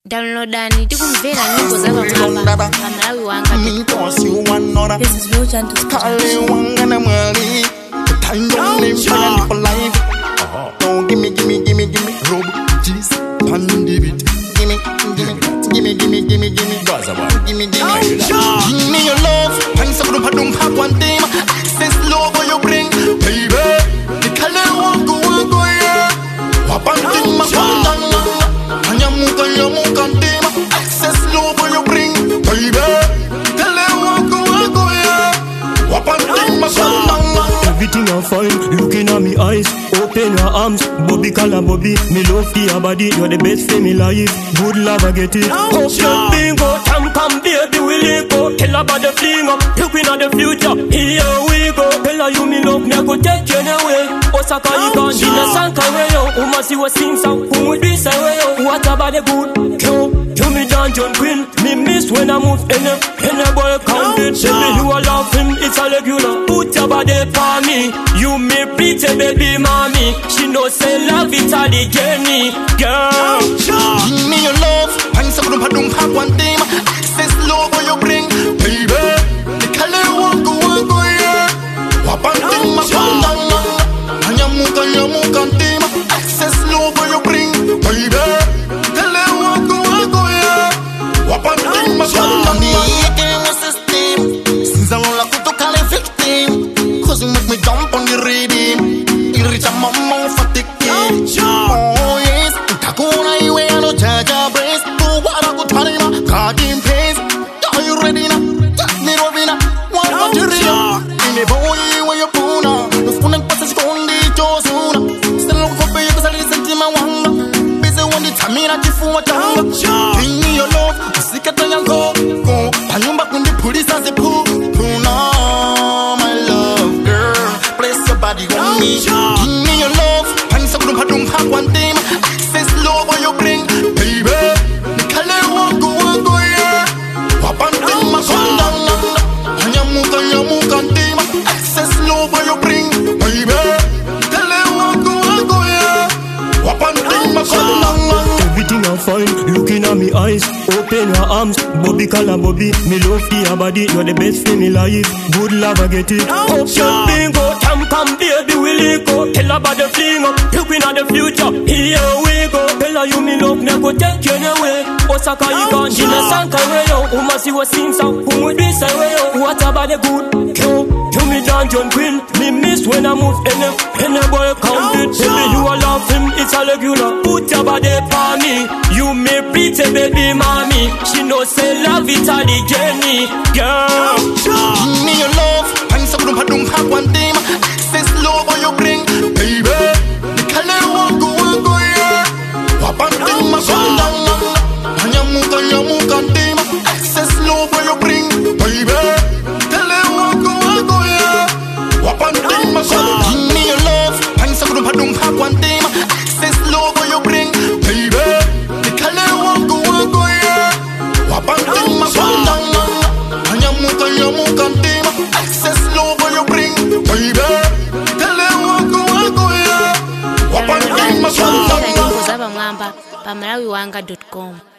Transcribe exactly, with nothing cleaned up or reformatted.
Downloadani tikumvera nyimbo za baba Malawi wanga. This is Real Gentle. Kale wanga na mwali time don't name for life. Oh, gimme, gimme, gimme, gimme, Rob, G's, Pandy beat. Gimme, gimme, gimme, gimme, gimme, gimme, Gaza man. Gimme, gimme, give me your love. Thanks for the padung hap one team. Access love you bring, baby. The kale wanga wanga yeah. Wapanting mapandang. Anyamuka yamuka team. Access love you bring, baby. Kale wanga wanga yeah. Wapanting mapandang. Everything I'm fine, looking at me eyes, open your arms, Bobby call Bobby, me love for your body, you're the best for me life, good love I get it. Hope your bingo, tam tam baby will go, tell about the fling up, looking at the future, here we go, tell her you me love me, I go take you away, Osaka you gone, in the Sanka way, Uma see what seems out, who would be say way, what about the good, yo, you me John Queen, me miss when I move in a, in a boy count it, tell me you are laughing, it's a regular, put your body for me, you me pretty baby mommy, she know say love it's a the journey, girl. Give me your love, thanks for the padung hap one team. Access love you bring, baby. The color wanga wanga yeah. Wapanting mapandang. Anyamuka yamuka team. Access love you bring, baby. The color wanga wanga yeah. Wapanting mapandang. Game system, since I'm all kutoka le victim, cause you make me jump on the rhythm. Iricha mama fatigue. Oh yes, takuna iwe ano jaja brace. Tu wara kutarima, garden pace. Are you ready now? Take me rovina, one material. Ine boy where you puna, nufuna pasa skondi josuna. Still look for you 'cause I listen to my wanga. Busy when the tamina tifuwa tanga. Bring me your love, usikata yango go. Panyumba kundi police as a poo. Puna, my love girl, place your body on me. Give me your love. Padung hap one team. Access love you bring, baby. The color wanga wanga yeah. Wapanting mapandang. Anyamuka yamuka team. Access love you bring, baby. The color wanga wanga yeah. Wapanting mapandang. Everything I'm fine, looking at me eyes, open your arms, Bobby call Bobby, me love for your body, you're the best for me life, good love I get it. Hope your bingo, tam tam baby will go, tell about the fling up, looking at the future, here we go, tell her you me love me, I go take you away, Osaka you gone, in the Sanka way, Uma see what seems out, who would be say way, what about the good, yo, you me John John Queen, me miss when I move in a, in a boy count it, baby you are laughing, it's a regular, put your body for me, you me pretty baby mommy, she know say love it's a the journey, girl. Give me your love, thanks for the padung hap one team. Access love you bring, baby. The color wanga wanga yeah. Wapanting mapandang. Anyamuka yamuka team. Access love you bring, baby. The color wanga wanga yeah. Wapanting mapandang. Give me your love, thanks for the padung hap one team. Access love you bring, baby. The color wanga wanga yeah. Wapanting mapandang. Anyamuka yamuka team. Access love you bring, baby. Tell them wanga wanga yeah. Wapanting mapandang. Nyimbo za bamwamba pa malawi wanga dot com.